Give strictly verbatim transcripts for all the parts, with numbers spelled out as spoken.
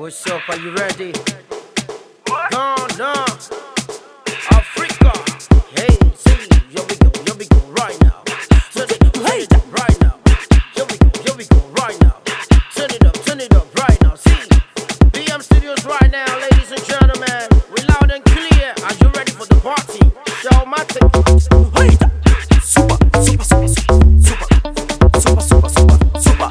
What's up? Are you ready? Gone on Africa. Hey, see, here we go, here we go right now. Turn it up, turn it up right now. Here we go, here we go right now. Turn it up, turn it up right now. See, B M Studios right now, ladies and gentlemen. We loud and clear. Are you ready for the party? Show my ticket. Hey, super, super, super, super, super, super, super, super.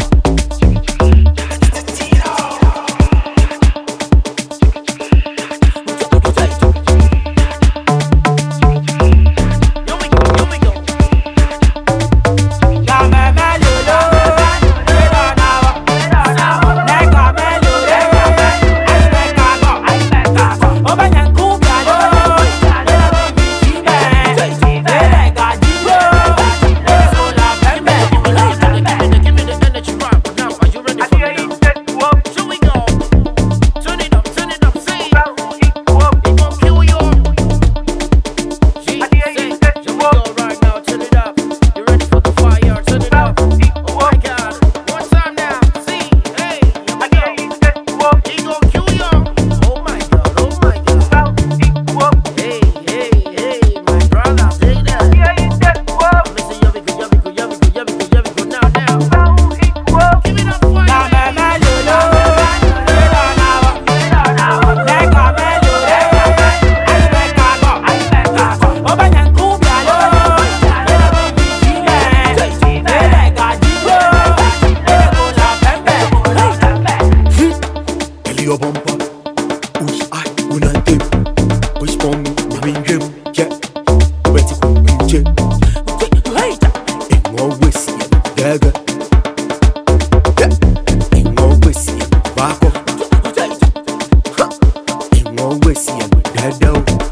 Your bumper, push I when I dip, push for me, we him, yeah. Ready to pinch it. Ain't always see him, dagger. Ain't always see him, back up. Ain't always see him, dad down.